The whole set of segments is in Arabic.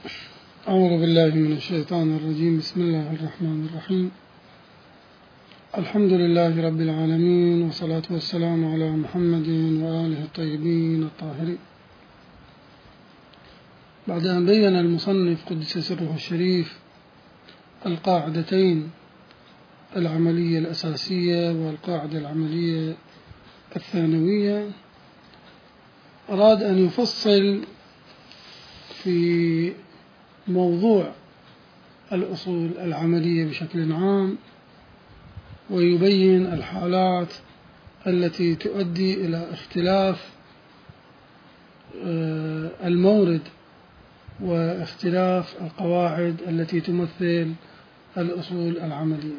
أعوذ بالله من الشيطان الرجيم. بسم الله الرحمن الرحيم. الحمد لله رب العالمين، والصلاة والسلام على محمد وآله الطيبين الطاهرين. بعد أن بين المصنف قدس سره الشريف القاعدتين العملية الأساسية والقاعدة العملية الثانوية، أراد أن يفصل في موضوع الأصول العملية بشكل عام، ويبين الحالات التي تؤدي إلى اختلاف المورد واختلاف القواعد التي تمثل الأصول العملية.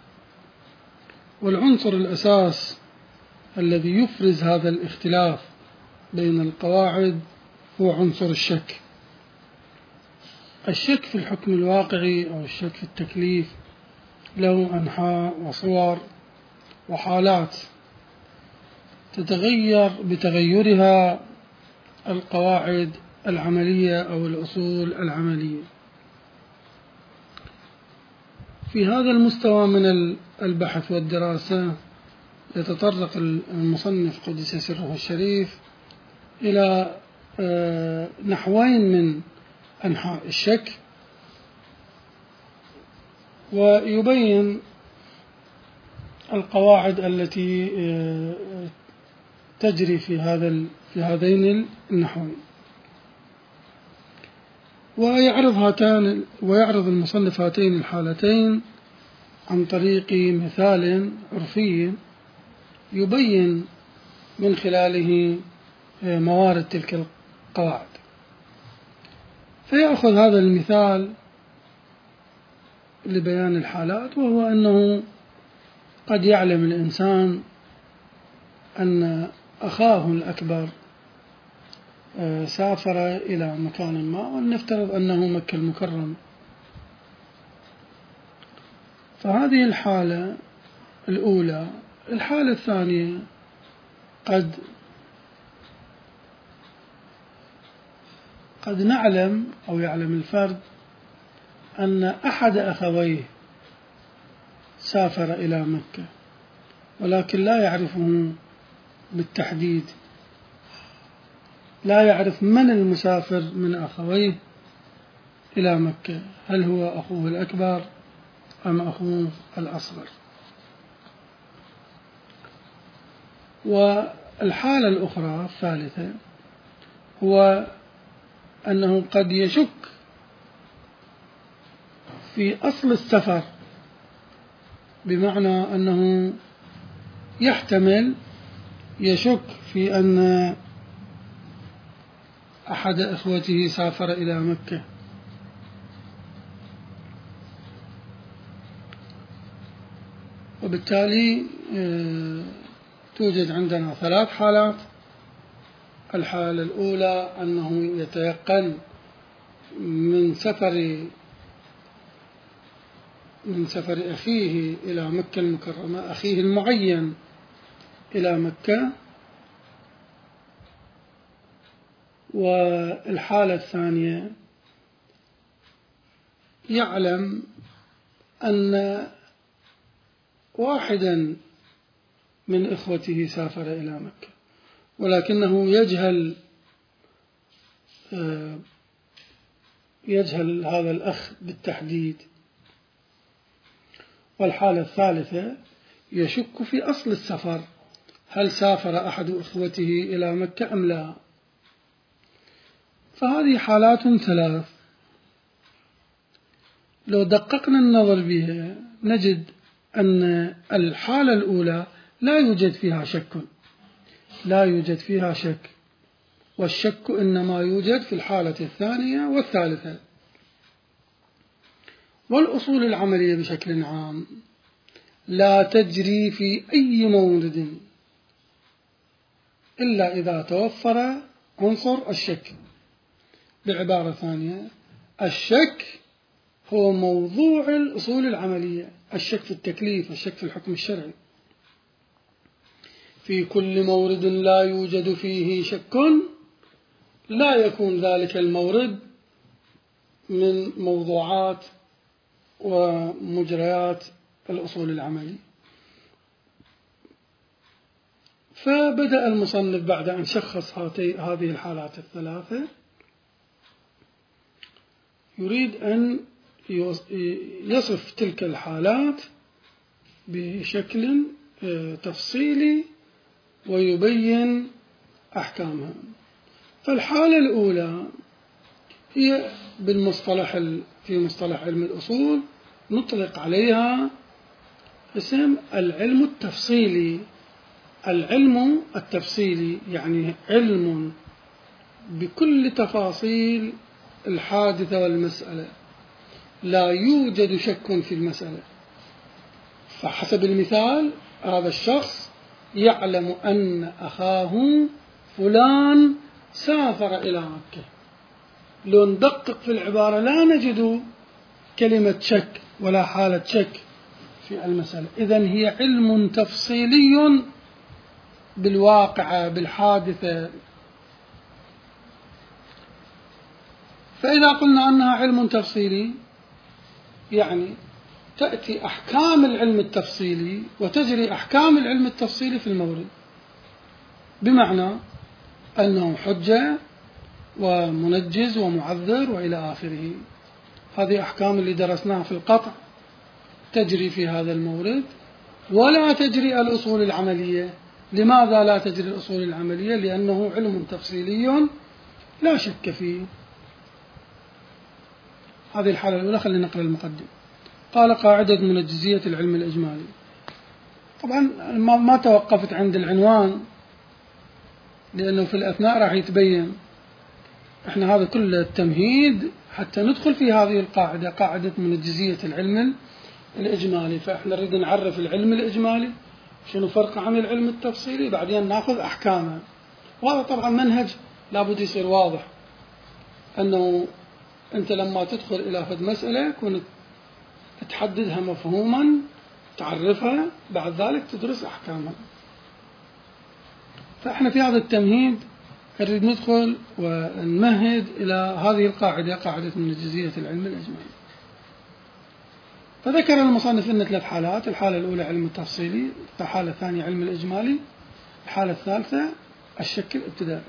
والعنصر الأساس الذي يفرز هذا الاختلاف بين القواعد هو عنصر الشك. الشك في الحكم الواقعي أو الشك في التكليف له أنحاء وصور وحالات تتغير بتغيرها القواعد العملية أو الأصول العملية. في هذا المستوى من البحث والدراسة يتطرق المصنف قدس سره الشريف إلى نحوين من أنحاء الشك، ويبين القواعد التي تجري في هذين النحوين. ويعرض المصنف هاتين الحالتين عن طريق مثال عرفي يبين من خلاله موارد تلك القواعد. فيأخذ هذا المثال لبيان الحالات، وهو أنه قد يعلم الإنسان أن أخاه الأكبر سافر إلى مكان ما، ولنفترض أنه مكة المكرمة. فهذه الحالة الأولى. الحالة الثانية قد نعلم أو يعلم الفرد أن أحد أخويه سافر إلى مكة، ولكن لا يعرفه بالتحديد، لا يعرف من المسافر من أخويه إلى مكة، هل هو أخوه الأكبر أم أخوه الأصغر. والحالة الأخرى الثالثة هو أنه قد يشك في أصل السفر، بمعنى أنه يحتمل يشك في أن أحد إخوته سافر إلى مكة. وبالتالي توجد عندنا ثلاث حالات. الحالة الأولى أنه يتيقن من سفر أخيه إلى مكة المكرمة، أخيه المعين إلى مكة. والحالة الثانية يعلم أن واحدا من إخوته سافر إلى مكة، ولكنه يجهل هذا الأخ بالتحديد. والحالة الثالثة يشك في أصل السفر، هل سافر أحد إخوته إلى مكة أم لا. فهذه حالات ثلاث، لو دققنا النظر بها نجد أن الحالة الأولى لا يوجد فيها شك، والشك إنما يوجد في الحالة الثانية والثالثة. والأصول العملية بشكل عام لا تجري في أي مورد إلا إذا توفر عنصر الشك. بعبارة ثانية، الشك هو موضوع الأصول العملية، الشك في التكليف، الشك في الحكم الشرعي. في كل مورد لا يوجد فيه شك لا يكون ذلك المورد من موضوعات ومجريات الأصول العملية. فبدأ المصنف بعد أن شخص هذه الحالات الثلاثة يريد أن يصف تلك الحالات بشكل تفصيلي ويبين أحكامها. فالحالة الأولى هي في مصطلح علم الأصول نطلق عليها اسم العلم التفصيلي. العلم التفصيلي يعني علم بكل تفاصيل الحادثة والمسألة، لا يوجد شك في المسألة. فحسب المثال هذا الشخص يعلم أن أخاه فلان سافر إلى مكة. لو ندقق في العبارة لا نجد كلمة شك ولا حالة شك في المسألة. إذن هي علم تفصيلي بالواقعة بالحادثة. فإذا قلنا أنها علم تفصيلي يعني تأتي أحكام العلم التفصيلي وتجري أحكام العلم التفصيلي في المورد، بمعنى أنه حجة ومنجز ومعذر وإلى آخره. هذه أحكام اللي درسناها في القطع تجري في هذا المورد، ولا تجري الأصول العملية. لماذا لا تجري الأصول العملية؟ لأنه علم تفصيلي لا شك فيه. هذه الحالة الأولى. خلينا نقرأ المقدمة. قال: قاعدة منجزية العلم الإجمالي. طبعا ما توقفت عند العنوان، لأنه في الأثناء راح يتبين. احنا هذا كله التمهيد حتى ندخل في هذه القاعدة، قاعدة منجزية العلم الإجمالي. فاحنا نريد نعرف العلم الإجمالي شنو فرقه عن العلم التفصيلي، بعدين ناخذ أحكامه. وهذا طبعا منهج لابد يصير واضح، أنه أنت لما تدخل إلى فد مسألة كنت تحددها مفهوما، تعرفها، بعد ذلك تدرس أحكامها. فإحنا في هذا التمهيد نريد ندخل ونمهد إلى هذه القاعدة، قاعدة منجزية العلم الإجمالي. فذكر المصنف أن 3 حالات: الحالة الأولى علم التفصيلي، الحالة الثانية علم الإجمالي، الحالة الثالثة الشك الابتدائي.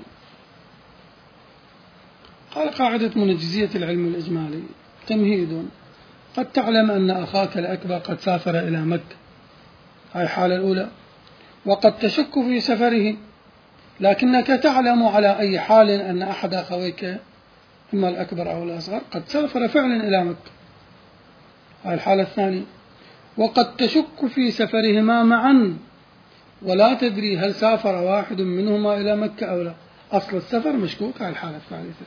قال: قاعدة منجزية العلم الإجمالي. تمهيد: قد تعلم أن أخاك الأكبر قد سافر إلى مكة، هاي الحالة الأولى، وقد تشك في سفره، لكنك تعلم على أي حال أن أحد أخويك إما الأكبر أو الأصغر قد سافر فعلا إلى مكة، هاي الحالة الثانية. وقد تشك في سفرهما معا ولا تدري هل سافر واحد منهما إلى مكة أو لا، أصل السفر مشكوك، هاي الحالة الثالثة.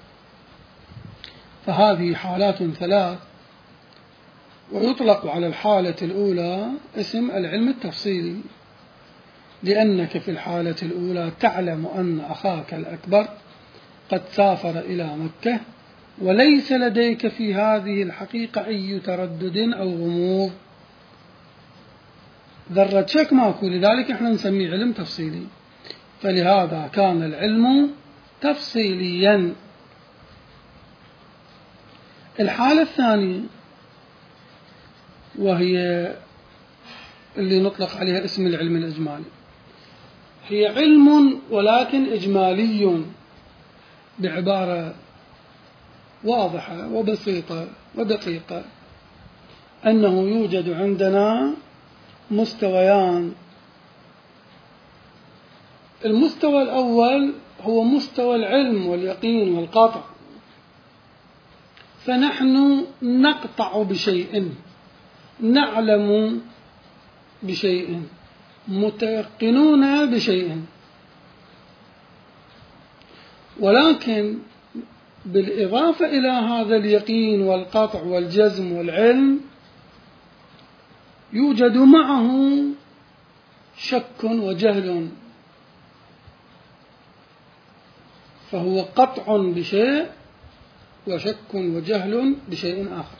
فهذه حالات 3، ويطلق على الحالة الأولى اسم العلم التفصيلي، لأنك في الحالة الأولى تعلم أن أخاك الأكبر قد سافر إلى مكة، وليس لديك في هذه الحقيقة أي تردد أو غموض، ذرة شك ماكو، لذلك احنا نسميه علم تفصيلي. فلهذا كان العلم تفصيليا. الحالة الثانية وهي اللي نطلق عليها اسم العلم الإجمالي، هي علم ولكن إجمالي، بعبارة واضحة وبسيطة ودقيقة، أنه يوجد عندنا مستويان. المستوى الأول هو مستوى العلم واليقين والقطع، فنحن نقطع بشيء، نعلم بشيء، متيقنون بشيء، ولكن بالإضافة إلى هذا اليقين والقطع والجزم والعلم يوجد معه شك وجهل، فهو قطع بشيء وشك وجهل بشيء آخر.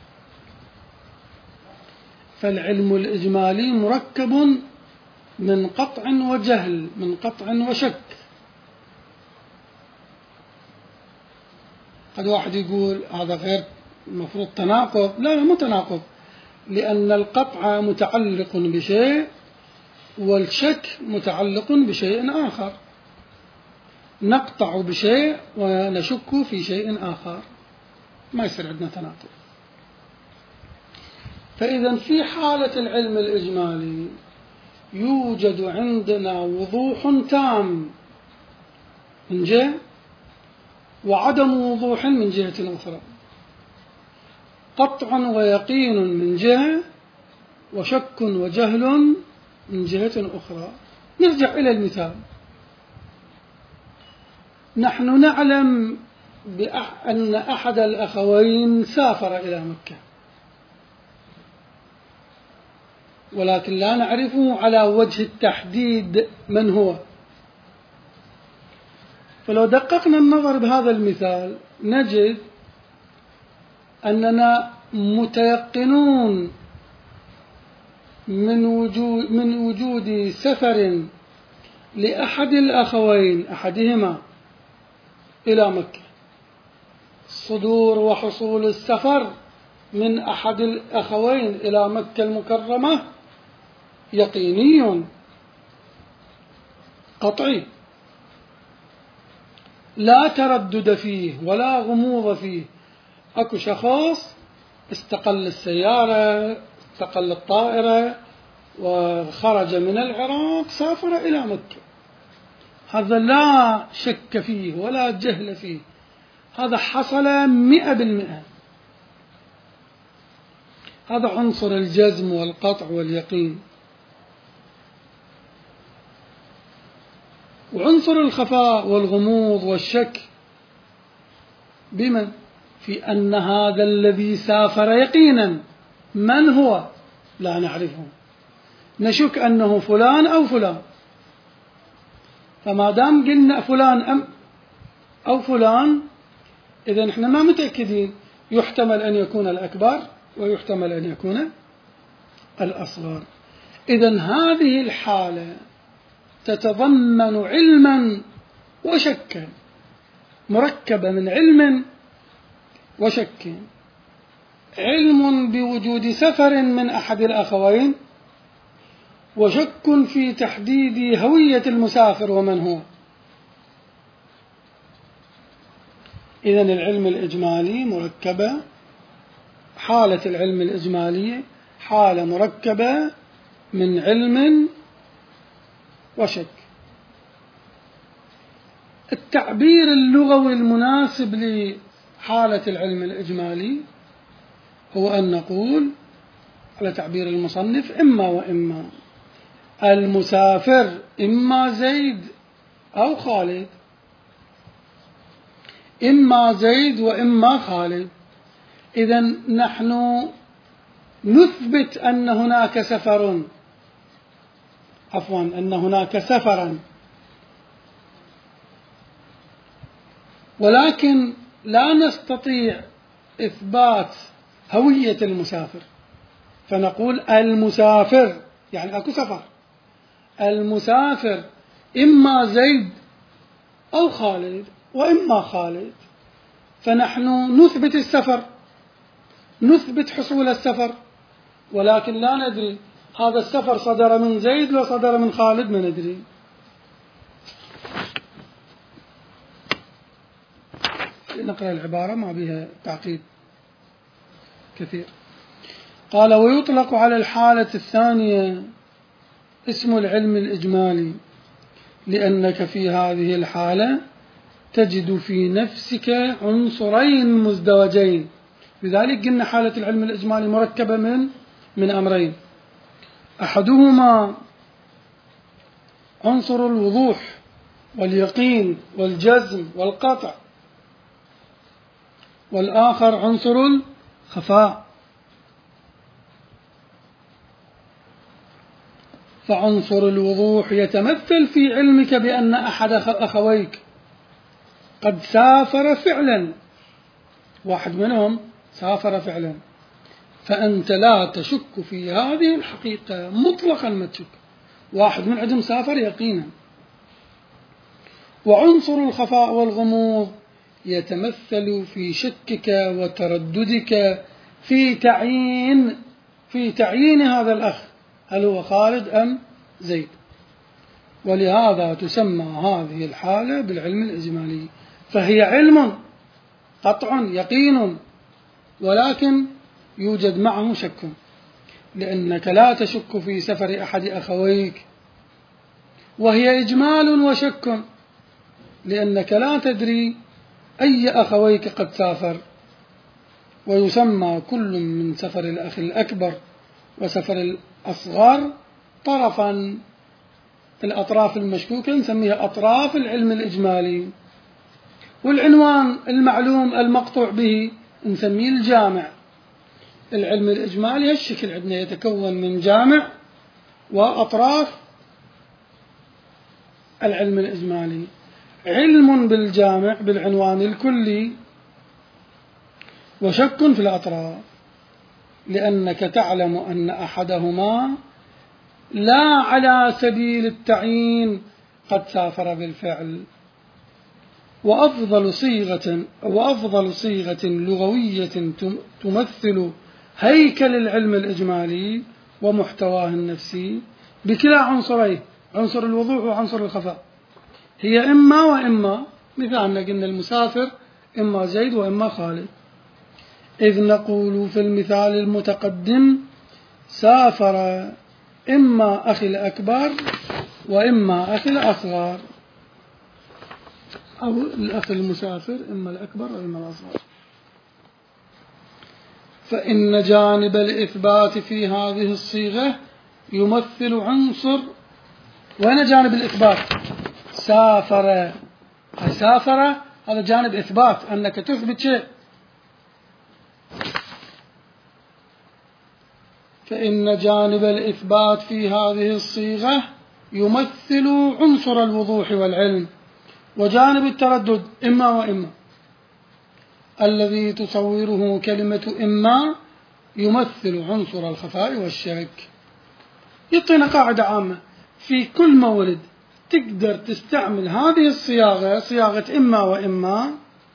فالعلم الإجمالي مركب من قطع وجهل، من قطع وشك. قد واحد يقول هذا غير المفروض تناقض. لا، مو تناقض، لأن القطع متعلق بشيء والشك متعلق بشيء آخر. نقطع بشيء ونشك في شيء آخر، ما يصير عندنا تناقض. فإذا في حالة العلم الإجمالي يوجد عندنا وضوح تام من جهة، وعدم وضوح من جهة أخرى، قطع ويقين من جهة، وشك وجهل من جهة أخرى. نرجع إلى المثال. نحن نعلم أن أحد الأخوين سافر إلى مكة، ولكن لا نعرفه على وجه التحديد من هو. فلو دققنا النظر بهذا المثال نجد أننا متيقنون من وجود سفر لأحد الأخوين، أحدهما إلى مكة. صدور وحصول السفر من أحد الأخوين إلى مكة المكرمة يقيني قطعي، لا تردد فيه ولا غموض فيه. أكو شخص استقل السيارة، استقل الطائرة، وخرج من العراق سافر إلى مكة. هذا لا شك فيه ولا جهل فيه، هذا حصل 100%. هذا عنصر الجزم والقطع واليقين. وعنصر الخفاء والغموض والشك بمن؟ في أن هذا الذي سافر يقينا من هو؟ لا نعرفه، نشك أنه فلان أو فلان. فما دام قلنا فلان أو فلان، إذا نحن ما متأكدين. يحتمل أن يكون الأكبر ويحتمل أن يكون الأصغر. إذا هذه الحالة تتضمن علما وشكا، مركبة من علم وشك. علم بوجود سفر من أحد الأخوين، وشك في تحديد هوية المسافر ومن هو. إذن العلم الإجمالي مركبة، حالة العلم الإجمالية حالة مركبة من علم وشك. التعبير اللغوي المناسب لحالة العلم الإجمالي هو أن نقول على تعبير المصنف إما وإما. المسافر إما زيد أو خالد، إما زيد وإما خالد. إذن نحن نثبت أن هناك سفر، أن هناك سفرا، ولكن لا نستطيع إثبات هوية المسافر. فنقول المسافر يعني أكو سفر، المسافر إما زيد أو خالد وإما خالد. فنحن نثبت السفر، نثبت حصول السفر، ولكن لا ندري هذا السفر صدر من زيد لو صدر من خالد، ما ندري. نقرأ العبارة ما بها تعقيد كثير. قال: ويطلق على الحالة الثانية اسم العلم الإجمالي، لأنك في هذه الحالة تجد في نفسك عنصرين مزدوجين. لذلك قلنا حالة العلم الإجمالي مركبة من أمرين: أحدهما عنصر الوضوح واليقين والجزم والقطع، والآخر عنصر الخفاء. فعنصر الوضوح يتمثل في علمك بأن أحد أخويك قد سافر فعلا، واحد منهم سافر فعلا، فأنت لا تشك في هذه الحقيقة مطلقا، ما تشك، واحد من عندهم سافر يقينا. وعنصر الخفاء والغموض يتمثل في شكك وترددك في تعيين هذا الأخ، هل هو خالد أم زيد. ولهذا تسمى هذه الحالة بالعلم الإجمالي، فهي علم قطع يقين، ولكن يوجد معه شك، لأنك لا تشك في سفر أحد أخويك، وهي إجمال وشك، لأنك لا تدري أي أخويك قد سافر. ويسمى كل من سفر الأخ الأكبر وسفر الأصغر طرفا، الأطراف المشكوكة نسميها أطراف العلم الإجمالي، والعنوان المعلوم المقطوع به نسميه الجامع. العلم الإجمالي هالشكل عندنا، يتكون من جامع وأطراف العلم الإجمالي. علم بالجامع بالعنوان الكلي، وشك في الأطراف، لأنك تعلم أن أحدهما لا على سبيل التعيين قد سافر بالفعل. وأفضل صيغة لغوية تمثل هيكل العلم الإجمالي ومحتواه النفسي بكلا عنصريه، عنصر الوضوح وعنصر الخفاء، هي إما وإما. مثالنا قلنا المسافر إما زيد وإما خالد، إذ نقول في المثال المتقدم سافر إما أخي الأكبر وإما أخي الأصغر، أو الأخ المسافر إما الأكبر وإما الأصغر. فإن جانب الإثبات في هذه الصيغة يمثل عنصر. وين جانب الإثبات؟ سافر هذا جانب إثبات، أنك تثبت شيء. فإن جانب الإثبات في هذه الصيغة يمثل عنصر الوضوح والعلم، وجانب التردد إما وإما الذي تصوره كلمة إما يمثل عنصر الخفاء والشك. يعطينا قاعدة عامة في كل مورد تقدر تستعمل هذه الصياغة، صياغة إما وإما،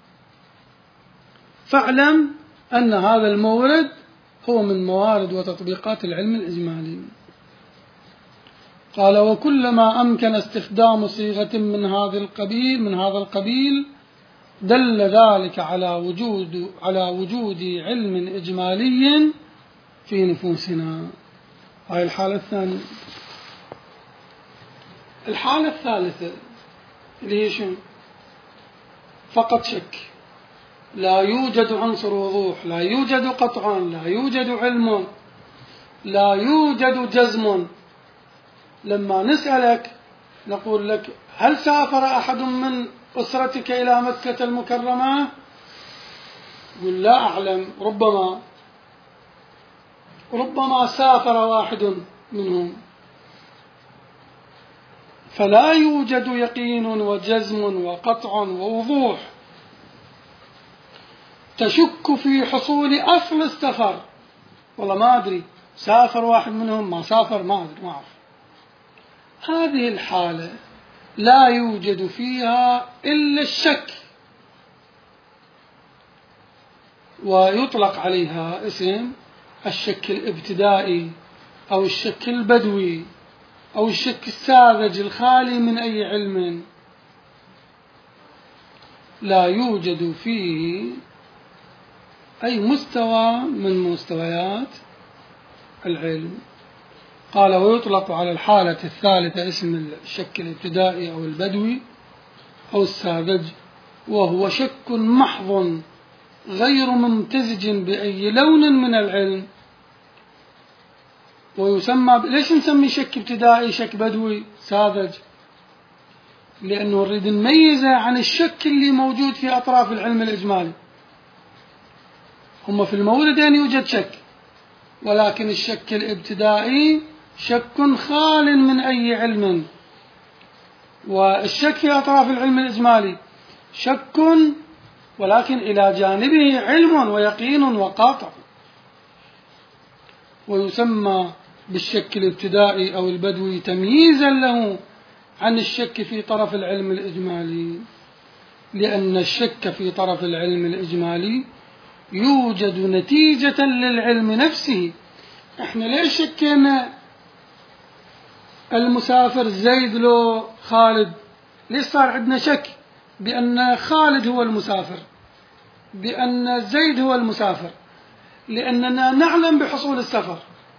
فاعلم أن هذا المورد هو من موارد وتطبيقات العلم الإجمالي. قال: وكلما أمكن استخدام صيغة من هذا القبيل دل ذلك على وجود علم إجمالي في نفوسنا. هاي الحالة الثانية. الحالة الثالثة اللي هي شنو؟ فقط شك، لا يوجد عنصر وضوح، لا يوجد قطع، لا يوجد علم، لا يوجد جزم. لما نسألك نقول لك: هل سافر أحد من أسرتك إلى مكة المكرمة؟ قل: لا أعلم، ربما سافر واحد منهم. فلا يوجد يقين وجزم وقطع ووضوح. تشك في حصول أصل السفر، والله ما أدري سافر واحد منهم ما سافر، ما أدري، ما أعرف. هذه الحالة لا يوجد فيها إلا الشك، ويطلق عليها اسم الشك الابتدائي أو الشك البدوي أو الشك الساذج الخالي من أي علم، لا يوجد فيه أي مستوى من مستويات العلم. قال: ويطلق على الحالة الثالثة اسم الشك الابتدائي أو البدوي أو الساذج، وهو شك محض غير ممتزج بأي لون من العلم. ويسمى ليش نسمي شك ابتدائي شك بدوي ساذج؟ لأنه نريد نميزه عن الشك اللي موجود في أطراف العلم الإجمالي. هم في الموردين يوجد شك، ولكن الشك الابتدائي شك خال من أي علم، والشك في أطراف العلم الإجمالي شك ولكن إلى جانبه علم ويقين وقاطع. ويسمى بالشك الابتدائي أو البدوي تمييزا له عن الشك في طرف العلم الإجمالي. لأن الشك في طرف العلم الإجمالي يوجد نتيجة للعلم نفسه. احنا ليش شكينا المسافر زيد لو خالد؟ ليش صار عندنا شك بأن خالد هو المسافر، بأن زيد هو المسافر؟ لأننا نعلم بحصول السفر.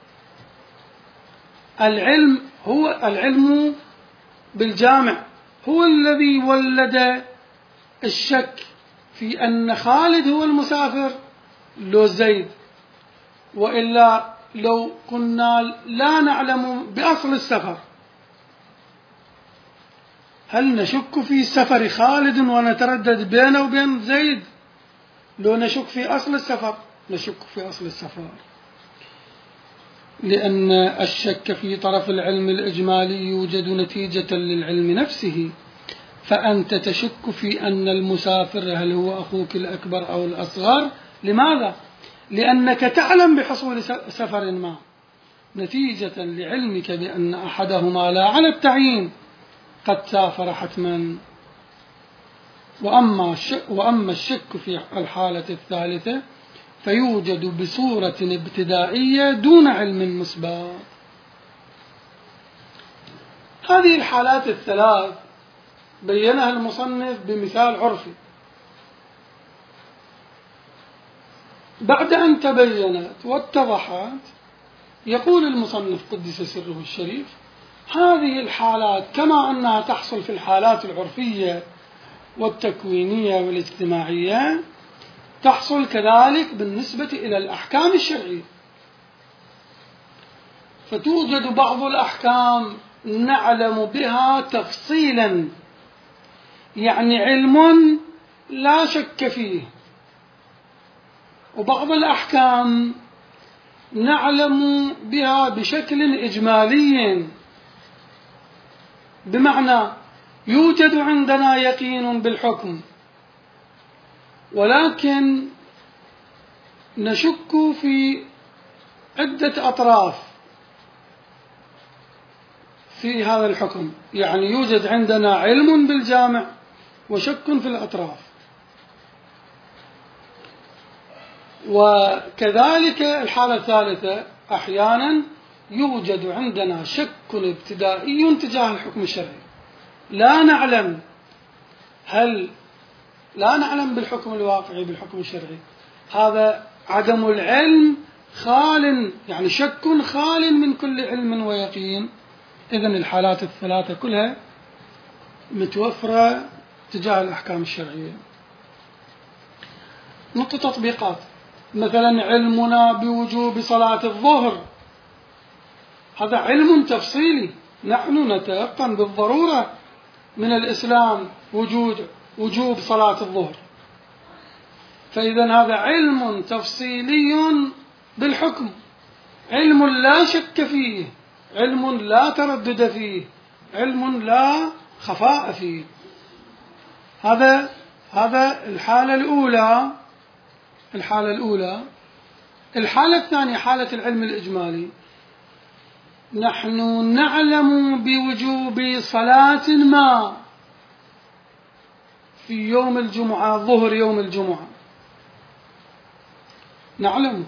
العلم بالجامع هو الذي ولد الشك في أن خالد هو المسافر لو زيد. وإلا لو كنا لا نعلم بأصل السفر، هل نشك في سفر خالد ونتردد بينه وبين زيد؟ لو نشك في أصل السفر نشك في أصل السفر. لأن الشك في طرف العلم الإجمالي يوجد نتيجة للعلم نفسه. فأنت تشك في أن المسافر هل هو أخوك الأكبر أو الأصغر. لماذا؟ لأنك تعلم بحصول سفر ما، نتيجة لعلمك بأن أحدهما لا على التعيين قد سافر حتما. وأما الشك في الحالة الثالثة فيوجد بصورة ابتدائية دون علم مسبق. هذه الحالات الثلاث بينها المصنف بمثال عرفي. بعد أن تبينت واتضحت يقول المصنف قدس سره الشريف: هذه الحالات كما أنها تحصل في الحالات العرفية والتكوينية والاجتماعية تحصل كذلك بالنسبة إلى الأحكام الشرعية. فتوجد بعض الأحكام نعلم بها تفصيلا، يعني علم لا شك فيه، وبعض الأحكام نعلم بها بشكل إجمالي، بمعنى يوجد عندنا يقين بالحكم ولكن نشك في عدة أطراف في هذا الحكم، يعني يوجد عندنا علم بالجامع وشك في الأطراف. وكذلك الحالة الثالثة أحيانا يوجد عندنا شك ابتدائي تجاه الحكم الشرعي، لا نعلم بالحكم الواقعي بالحكم الشرعي. هذا عدم العلم خال، يعني شك خال من كل علم ويقين. إذن الحالات الثلاثة كلها متوفرة تجاه الأحكام الشرعية. نقطة تطبيقات: مثلا علمنا بوجوب صلاة الظهر، هذا علم تفصيلي، نحن نتيقن بالضرورة من الإسلام وجوب صلاة الظهر، فإذا هذا علم تفصيلي بالحكم، علم لا شك فيه، علم لا تردد فيه، علم لا خفاء فيه. هذا الحالة الأولى. الحالة الثانية حالة العلم الإجمالي. نحن نعلم بوجوب صلاة ما في يوم الجمعة، ظهر يوم الجمعة، نعلم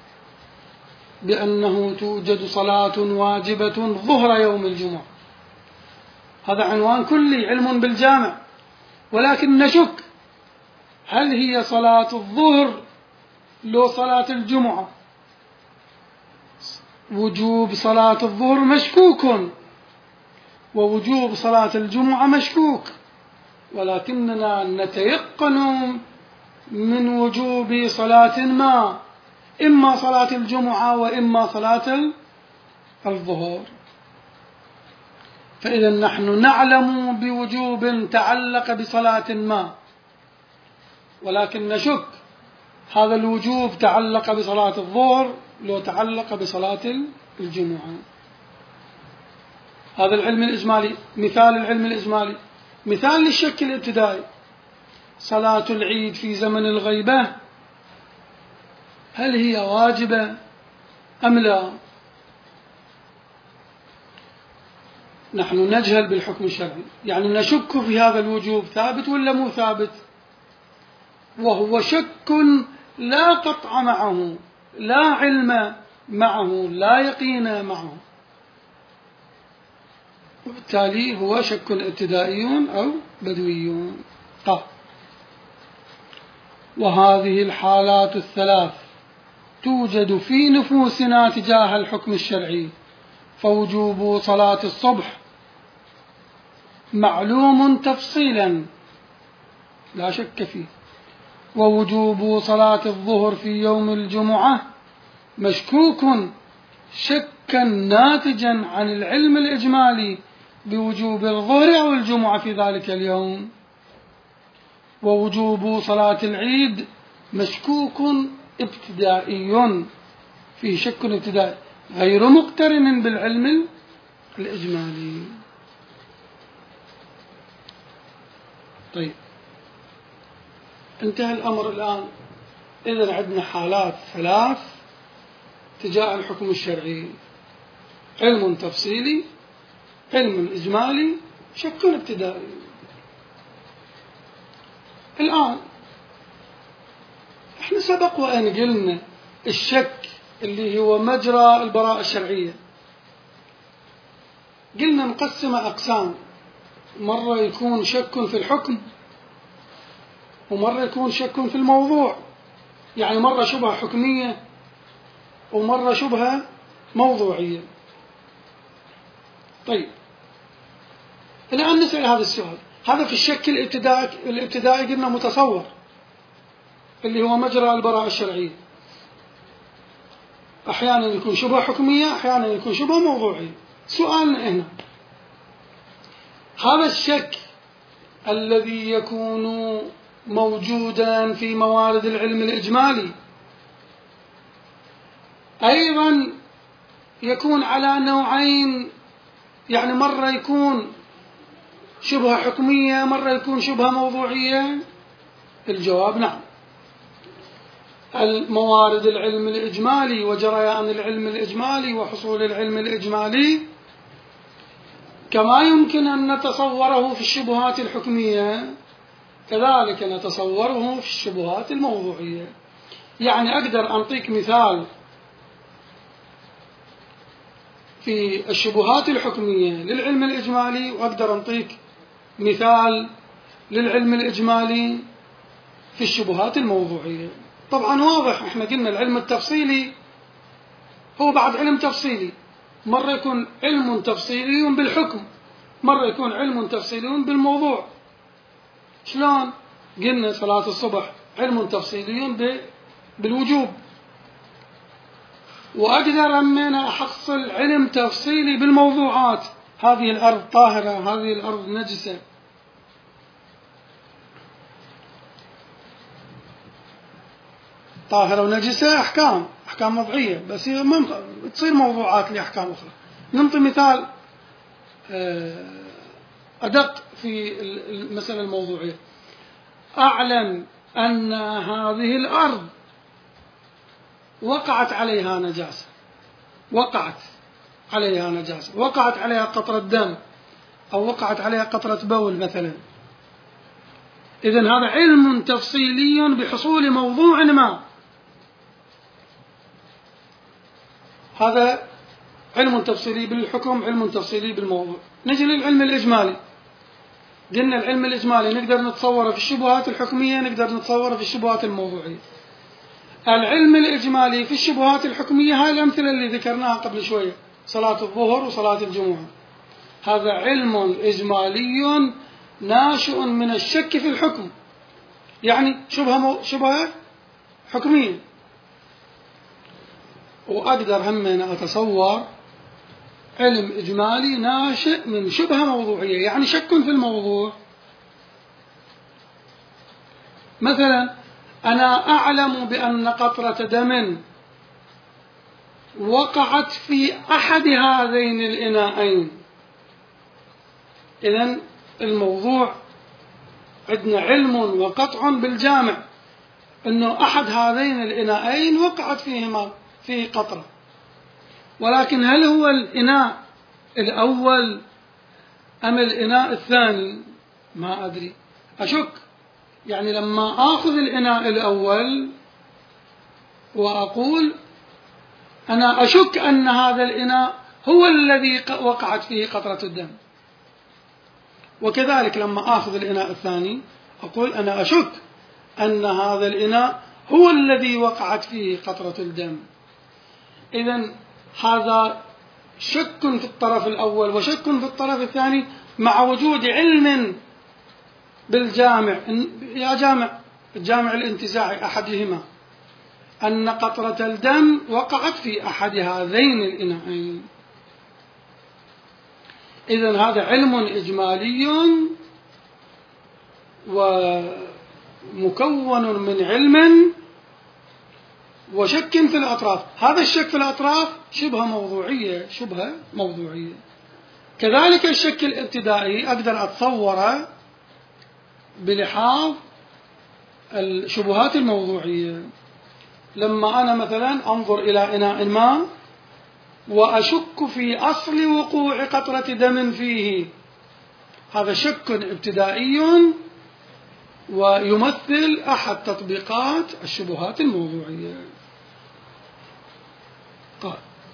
بأنه توجد صلاة واجبة ظهر يوم الجمعة، هذا عنوان كلي، علم بالجامع، ولكن نشك هل هي صلاة الظهر لو صلاة الجمعة. وجوب صلاة الظهر مشكوك ووجوب صلاة الجمعة مشكوك، ولكننا نتيقن من وجوب صلاة ما، إما صلاة الجمعة وإما صلاة الظهر. فإذا نحن نعلم بوجوب تعلق بصلاة ما، ولكن نشك هذا الوجوب تعلق بصلاة الظهر لو تعلق بصلاة الجمعة. هذا العلم الإجمالي. مثال العلم الإجمالي، مثال للشك الابتدائي: صلاة العيد في زمن الغيبة هل هي واجبة أم لا؟ نحن نجهل بالحكم الشرعي، يعني نشك في هذا الوجوب ثابت ولا مو ثابت، وهو شك لا قطع معه، لا علم معه، لا يقين معه، وبالتالي هو شك ابتدائي أو بدوي. وهذه الحالات الثلاث توجد في نفوسنا تجاه الحكم الشرعي، فوجوب صلاة الصبح معلوم تفصيلا لا شك فيه، ووجوب صلاة الظهر في يوم الجمعة مشكوك شكا ناتجا عن العلم الإجمالي بوجوب الظهر أو الجمعة في ذلك اليوم، ووجوب صلاة العيد مشكوك ابتدائي، فيه شك ابتدائي غير مقترن بالعلم الإجمالي. طيب، انتهى الأمر الآن. إذن عندنا حالات ثلاث تجاه الحكم الشرعي: علم تفصيلي، علم إجمالي، شك ابتدائي. الآن احنا سبق وأن قلنا الشك اللي هو مجرى البراءة الشرعية، قلنا مقسمة أقسام: مرة يكون شك في الحكم، ومرة يكون شك في الموضوع، يعني مرة شبهة حكمية ومرة شبهة موضوعية. طيب، الآن نسأل هذا السؤال: هذا في الشك الابتدائي قلنا متصور، اللي هو مجرى البراءة الشرعية، أحيانا يكون شبهة حكمية، أحيانا يكون شبهة موضوعية. سؤالنا هنا: هذا الشك الذي يكون موجودا في موارد العلم الإجمالي أيضا يكون على نوعين، يعني مرة يكون شبهة حكمية، مرة يكون شبهة موضوعية؟ الجواب نعم. الموارد العلم الإجمالي وجريان العلم الإجمالي وحصول العلم الإجمالي كما يمكن أن نتصوره في الشبهات الحكمية، كذلك نتصوره في الشبهات الموضوعية. يعني أقدر أنطيك مثال في الشبهات الحكمية للعلم الإجمالي، وأقدر أنطيك مثال للعلم الإجمالي في الشبهات الموضوعية. طبعا واضح، احنا قلنا العلم التفصيلي هو بعد علم تفصيلي، مرة يكون علم تفصيلي بالحكم، مرة يكون علم تفصيلي بالموضوع. شلون؟ قلنا صلاة الصبح علم تفصيلي بالوجوب، وأقدر أن أحصل علم تفصيلي بالموضوعات: هذه الأرض طاهرة، هذه الأرض نجسة. طاهرة ونجسة أحكام وضعية، بس هي تصير موضوعات لأحكام أخرى. نعطي مثال أدق في المسألة الموضوعية: أعلم أن هذه الأرض وقعت عليها نجاسة، وقعت عليها قطرة دم، أو وقعت عليها قطرة بول مثلا. إذن هذا علم تفصيلي بحصول موضوع ما، هذا علم تفصيلي بالحكم، علم تفصيلي بالموضوع. نجي للعلم الإجمالي. قلنا العلم الإجمالي نقدر نتصوره في الشبهات الحكمية، نقدر نتصوره في الشبهات الموضوعية. العلم الإجمالي في الشبهات الحكمية هاي الأمثلة اللي ذكرناها قبل شوية: صلاة الظهر وصلاة الجمعة. هذا علم إجمالي ناشئ من الشك في الحكم، يعني شبهة حكمية. وأقدر هم أتصور علم إجمالي ناشئ من شبهة موضوعية، يعني شك في الموضوع. مثلا أنا أعلم بأن قطرة دم وقعت في أحد هذين الإناءين. إذن الموضوع عندنا علم وقطع بالجامع أنه أحد هذين الإناءين وقعت فيه قطرة، ولكن هل هو الإناء الأول أم الإناء الثاني؟ ما أدري، أشك. يعني لما آخذ الإناء الأول وأقول أنا أشك أن هذا الإناء هو الذي وقعت فيه قطرة الدم، وكذلك لما آخذ الإناء الثاني أقول أنا أشك أن هذا الإناء هو الذي وقعت فيه قطرة الدم. إذن هذا شك في الطرف الأول وشك في الطرف الثاني، مع وجود علم بالجامع، يا جامع الجامع الانتزاعي أحدهما، أن قطرة الدم وقعت في أحد هذين الإناءين. إذن هذا علم إجمالي ومكون من علم وشك في الأطراف. هذا الشك في الأطراف شبه موضوعية. كذلك الشك الابتدائي أقدر أتصوره بلحاظ الشبهات الموضوعية. لما أنا مثلا أنظر إلى إناء ما وأشك في أصل وقوع قطرة دم فيه، هذا شك ابتدائي ويمثل أحد تطبيقات الشبهات الموضوعية. طيب،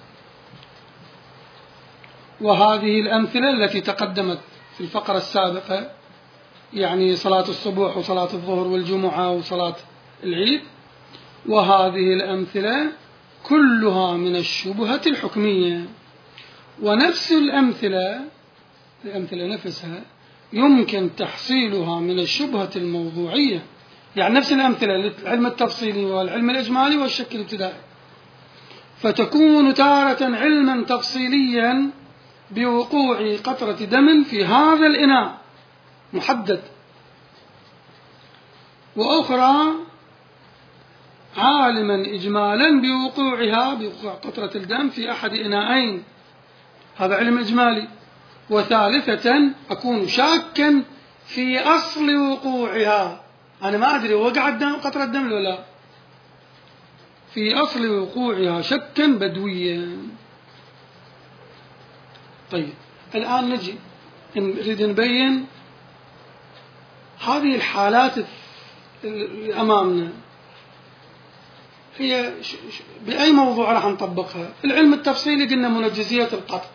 وهذه الأمثلة التي تقدمت في الفقرة السابقة، يعني صلاة الصبح وصلاة الظهر والجمعة وصلاة العيد، وهذه الأمثلة كلها من الشبهة الحكمية. ونفس الأمثلة نفسها يمكن تحصيلها من الشبهة الموضوعية، يعني نفس الأمثلة للعلم التفصيلي والعلم الإجمالي والشك الابتدائي، فتكون تارة علما تفصيليا بوقوع قطرة دم في هذا الإناء محدد، وأخرى عالما إجمالا بوقوع قطرة الدم في أحد إناءين، هذا علم إجمالي. وثالثة أكون شاكا في أصل وقوعها، أنا ما أدري وقعت قطرة دم ولا لا، في أصل وقوعها شكا بدويا. طيب، الآن نجي نريد نبين هذه الحالات اللي أمامنا هي بأي موضوع راح نطبقها. العلم التفصيلي قلنا منجزية القطع،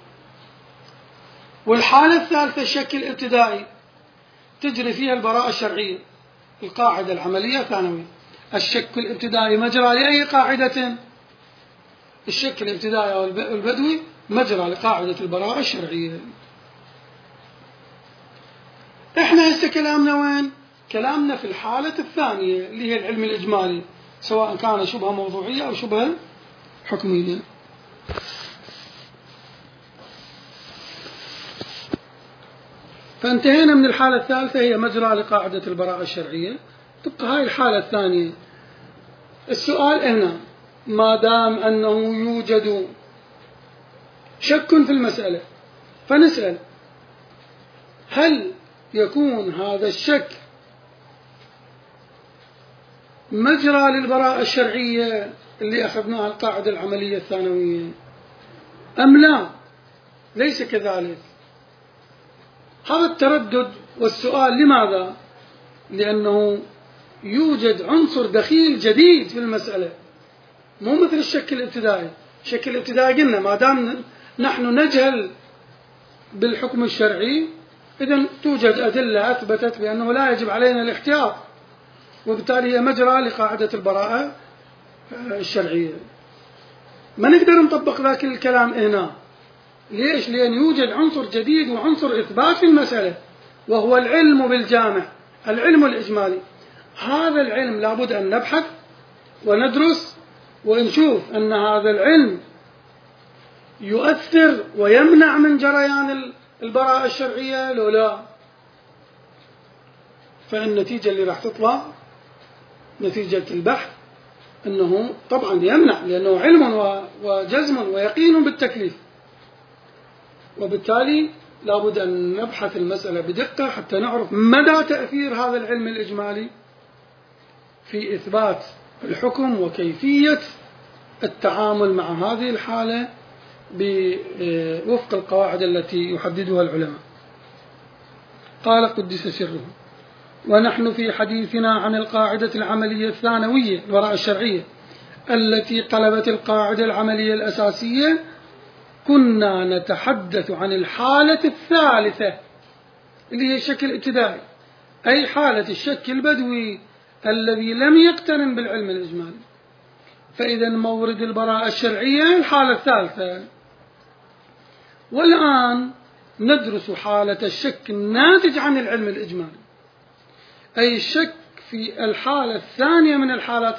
والحالة الثالثة الشك الابتدائي تجري فيها البراءة الشرعية، القاعدة العملية ثانوية. الشك الابتدائي مجرى لأي قاعدة؟ الشك الابتدائي أو البدوي مجرى لقاعدة البراءة الشرعية. احنا هسه كلامنا وين؟ كلامنا في الحالة الثانية اللي هي العلم الإجمالي، سواء كان شبهة موضوعية أو شبهة حكمية. فانتهينا من الحالة الثالثة هي مجرى لقاعدة البراءة الشرعية. تبقى هاي الحالة الثانية. السؤال هنا، ما دام أنه يوجد شك في المسألة، فنسأل هل يكون هذا الشك مجرى للبراءة الشرعية اللي أخذناها القاعدة العملية الثانوية أم لا؟ ليس كذلك. هذا التردد والسؤال لماذا؟ لأنه يوجد عنصر دخيل جديد في المسألة، مو مثل الشك الابتدائي. الشك الابتدائي قلنا ما دام نحن نجهل بالحكم الشرعي، إذن توجد أدلة أثبتت بأنه لا يجب علينا الاحتياط، وبالتالي هي مجرى لقاعدة البراءة الشرعية. ما نقدر نطبق ذاك الكلام هنا. ليش؟ لأن يوجد عنصر جديد وعنصر إثبات في المسألة، وهو العلم بالجامع، العلم الإجمالي. هذا العلم لابد أن نبحث وندرس ونشوف أن هذا العلم يؤثر ويمنع من جريان البراءة الشرعية لو لا. فالنتيجة اللي راح تطلع نتيجة البحث أنه طبعا يمنع، لأنه علم وجزم ويقين بالتكليف، وبالتالي لابد أن نبحث المسألة بدقة حتى نعرف مدى تأثير هذا العلم الإجمالي في إثبات الحكم وكيفية التعامل مع هذه الحالة وفق القواعد التي يحددها العلماء. قال قدس سره: ونحن في حديثنا عن القاعدة العملية الثانوية البراءة الشرعية التي قلبت القاعدة العملية الأساسية كنا نتحدث عن الحالة الثالثة اللي هي الشك الابتدائي، أي حالة الشك البدوي الذي لم يقترن بالعلم الإجمالي. فإذا مورد البراءة الشرعية الحالة الثالثة. والآن ندرس حالة الشك الناتج عن العلم الإجمالي، أي الشك في الحالة الثانية من الحالات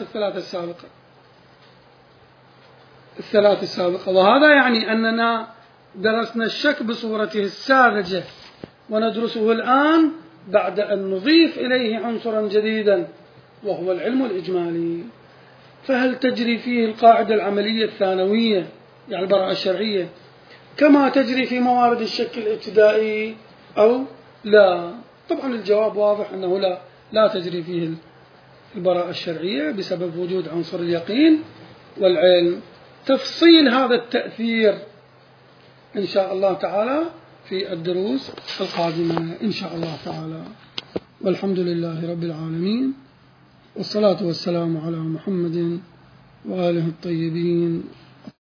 الثلاث السابقة. وهذا يعني أننا درسنا الشك بصورته الساذجة، وندرسه الآن بعد أن نضيف إليه عنصرا جديدا وهو العلم الإجمالي. فهل تجري فيه القاعدة العملية الثانوية يعني البراءة الشرعية كما تجري في موارد الشك الابتدائي أو لا؟ طبعا الجواب واضح أنه لا تجري فيه البراءة الشرعية بسبب وجود عنصر اليقين والعلم. تفصيل هذا التأثير إن شاء الله تعالى في الدروس القادمة إن شاء الله تعالى. والحمد لله رب العالمين، والصلاة والسلام على محمد وآله الطيبين